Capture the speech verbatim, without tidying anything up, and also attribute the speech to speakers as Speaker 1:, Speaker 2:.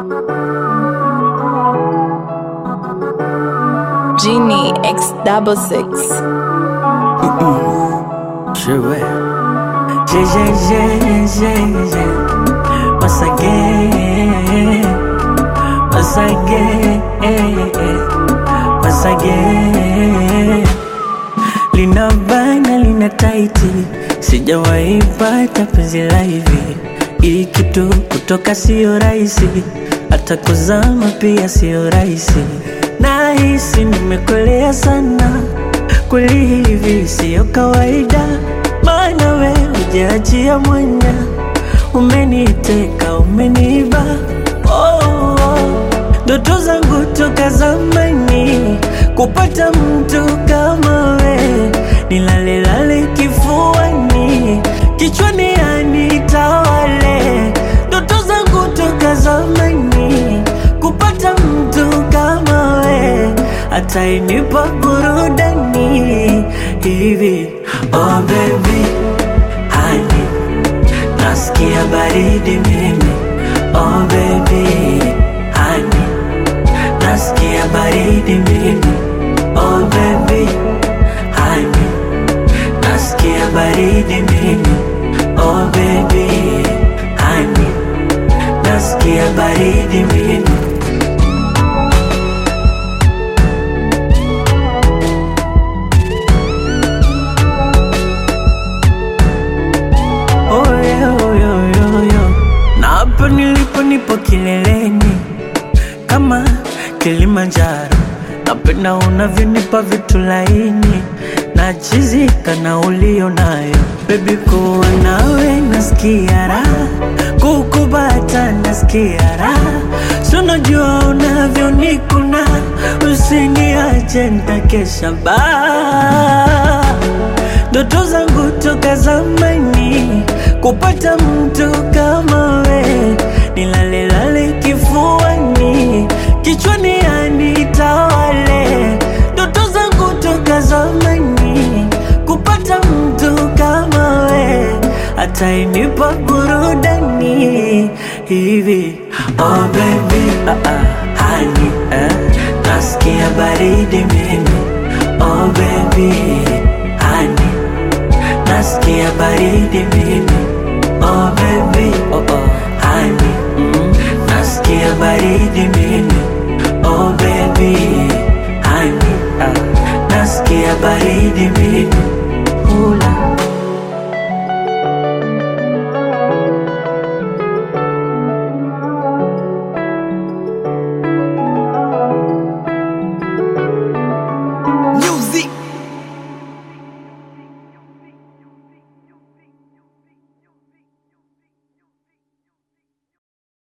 Speaker 1: Genie X double six.
Speaker 2: Je vais, je, je, je, je, je. Once again, once again, once again. Lina bana, lina taiti, sijawahi pata penzi la hivi. Hii kitu kutoka sio rahisi, hata kuzama pia sio rahisi. Nahisi nimekolea sana, kweli hivi sio kawaida. Maana wewe hujaachia mwanya, umeniteka umeniba. Oh, oh. Ndoto zangu toka zamani kupata mtu kama we, nilale lale kifuani, kichwani anitawale. Ndoto zangu toka zamani kupata mtu kama we, atainipa burudani hivi. Oh baby, honey, nasikia baridi mimi. Oh baby, honey, nasikia baridi mimi. Oh baby, honey, nasikia baridi mimi. Oh baby, honey, nasikia baridi mimi. Oh yeah, oh yeah, oh yeah. Na hapa nilipo nipo kileleni kama Kilimanjaro. Napenda unavyonipa vitu laini, nachizika na ulio nayo. Baby kuwa nawe nasikia raha, kukubata nasikia raha. So najua unavyonikuna, usiniache nitakesha baa. Ndoto zangu toka zamani kupata mtu kama we, nilale lale kifuani, kichwani anitawale. Ndoto zangu toka zamani kupata mtu kama we, atainipa burudani hivi. Oh baby, uh -uh, honey, uh, nasikia baridi mimi. Oh baby, honey, nasikia baridi mimi. Oh baby, oh oh, honey, mm, nasikia baridi mimi. Oh baby, honey, uh, nasikia baridi mimi.